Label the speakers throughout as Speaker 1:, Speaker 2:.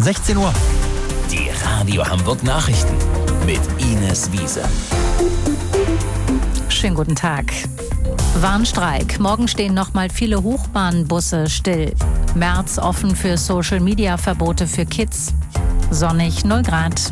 Speaker 1: 16 Uhr.
Speaker 2: Die Radio Hamburg Nachrichten mit Ines Wiese.
Speaker 3: Schönen guten Tag. Warnstreik. Morgen stehen nochmal viele Hochbahnbusse still. März offen für Social-Media-Verbote für Kids. Sonnig 0 Grad.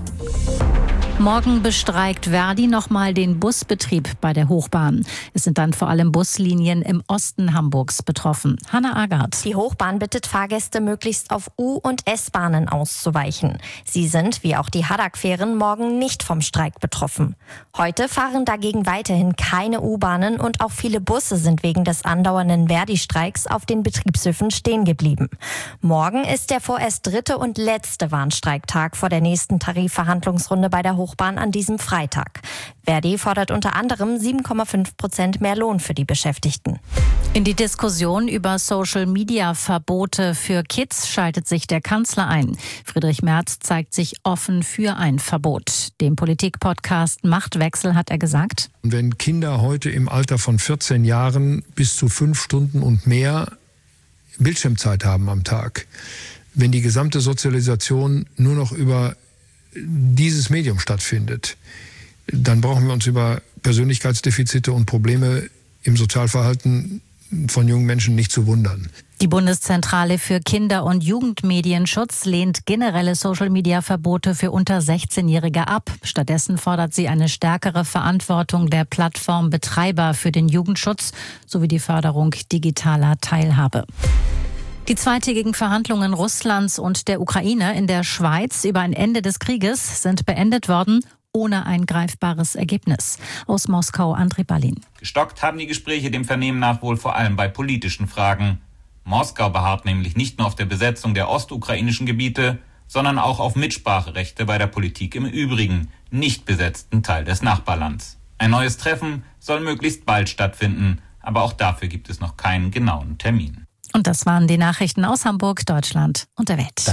Speaker 3: Morgen bestreikt Verdi nochmal den Busbetrieb bei der Hochbahn. Es sind dann vor allem Buslinien im Osten Hamburgs betroffen. Hanna Agard.
Speaker 4: Die Hochbahn bittet Fahrgäste, möglichst auf U- und S-Bahnen auszuweichen. Sie sind, wie auch die Haddock-Fähren, morgen nicht vom Streik betroffen. Heute fahren dagegen weiterhin keine U-Bahnen und auch viele Busse sind wegen des andauernden Verdi-Streiks auf den Betriebshöfen stehen geblieben. Morgen ist der vorerst dritte und letzte Warnstreiktag vor der nächsten Tarifverhandlungsrunde bei der Hochbahn an diesem Freitag. Verdi fordert unter anderem 7,5% mehr Lohn für die Beschäftigten.
Speaker 3: In die Diskussion über Social-Media-Verbote für Kids schaltet sich der Kanzler ein. Friedrich Merz zeigt sich offen für ein Verbot. Dem Politik-Podcast Machtwechsel hat er gesagt:
Speaker 5: Wenn Kinder heute im Alter von 14 Jahren bis zu 5 Stunden und mehr Bildschirmzeit haben am Tag, wenn die gesamte Sozialisation nur noch über dieses Medium stattfindet, dann brauchen wir uns über Persönlichkeitsdefizite und Probleme im Sozialverhalten von jungen Menschen nicht zu wundern.
Speaker 3: Die Bundeszentrale für Kinder- und Jugendmedienschutz lehnt generelle Social-Media-Verbote für unter 16-Jährige ab. Stattdessen fordert sie eine stärkere Verantwortung der Plattformbetreiber für den Jugendschutz sowie die Förderung digitaler Teilhabe. Die zweitägigen Verhandlungen Russlands und der Ukraine in der Schweiz über ein Ende des Krieges sind beendet worden, ohne ein greifbares Ergebnis. Aus Moskau, André Ballin.
Speaker 6: Gestockt haben die Gespräche dem Vernehmen nach wohl vor allem bei politischen Fragen. Moskau beharrt nämlich nicht nur auf der Besetzung der ostukrainischen Gebiete, sondern auch auf Mitspracherechte bei der Politik im übrigen, nicht besetzten Teil des Nachbarlands. Ein neues Treffen soll möglichst bald stattfinden, aber auch dafür gibt es noch keinen genauen Termin.
Speaker 3: Und das waren die Nachrichten aus Hamburg, Deutschland und der Welt.